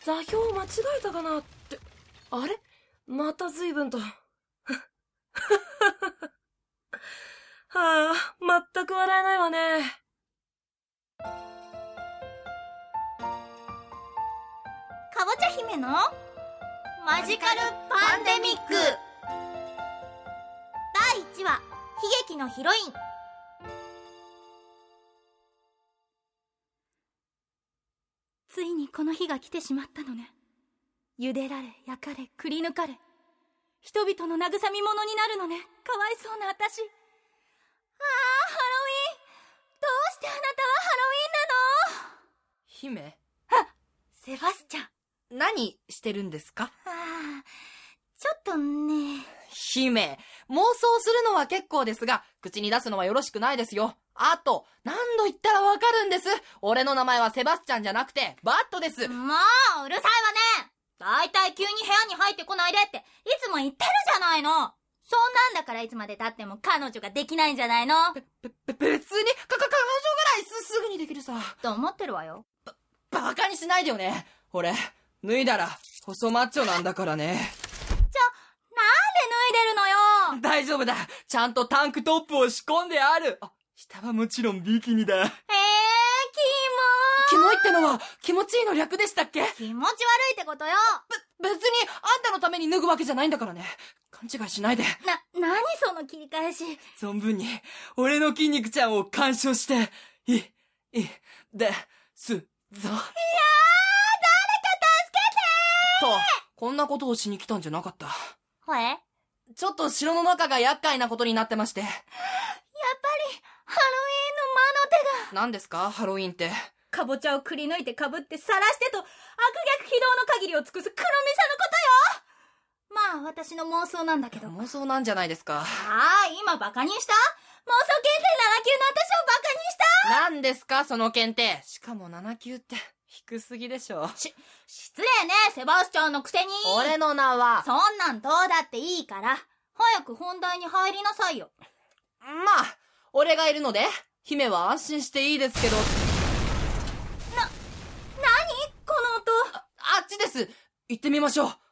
座標を間違えたかなって。あれまた随分と。はあ、全く笑えないわね。 かぼちゃ姫のマジカルパンデミック第1話、悲劇のヒロイン。ついにこの日が来てしまったのね。茹でられ、焼かれ、くり抜かれ、人々の慰み者になるのね。かわいそうな私。ああ、ハロウィン。どうしてあなたはハロウィンなの？ 姫。 セバスチャン。 何してるんですか？ ちょっとね。 姫、妄想するのは結構ですが、口に出すのはよろしくないですよ。あと、何度言ったらわかるんです。俺の名前はセバスチャンじゃなくて、バットです。 もう、うるさいわね。だいたい急に部屋に入ってこないでって、いつも言ってるじゃないの。そんなんだからいつまで経っても彼女ができないんじゃないの？ 別に、彼女ぐらいすぐにできるさ。 と思ってるわよ。 バカにしないでよね。俺、脱いだら、細マッチョなんだからね。 なんで脱いでるのよ。 大丈夫だ。ちゃんとタンクトップを仕込んである。下はもちろんビキニだ。 キモいってのは気持ちいいの略でしたっけ？ 気持ち悪いってことよ。 別にあんたのために脱ぐわけじゃないんだからね。勘違いしないで。 何その切り返し。 存分に俺の筋肉ちゃんを鑑賞してですぞ。いやー、誰か助けてーと、こんなことをしに来たんじゃなかった。 ほえ？ ちょっと城の中が厄介なことになってまして。やっぱりハロウィンの魔の手が。 何ですかハロウィンって。 かぼちゃをくり抜いてかぶって晒してと悪逆非道の限りを尽くす黒ミサのことよ。まあ私の妄想なんだけど。 妄想なんじゃないですか。 今バカにした？妄想検定7級の私をバカにした？ 何ですかその検定。しかも7級って低すぎでしょ。 失礼ね、セバスチャンのくせに。 俺の名は。 そんなんどうだっていいから早く本題に入りなさいよ。 まあ俺がいるので姫は安心していいですけど。 何この音。 あっちです。行ってみましょう。